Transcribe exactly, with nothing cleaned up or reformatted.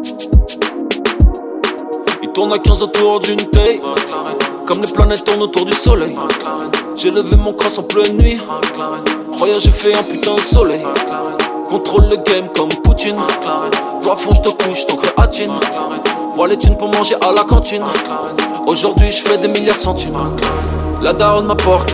Il tourne à quinze autour d'une taille, comme les planètes tournent autour du soleil. J'ai levé mon cross en pleine nuit, croyant j'ai fait un putain de soleil. Contrôle le game comme Poutine, plafond j'te couche, ton créatine. Bois les thunes pour manger à la cantine. Aujourd'hui je fais des milliards de centimes. La daronne m'apporte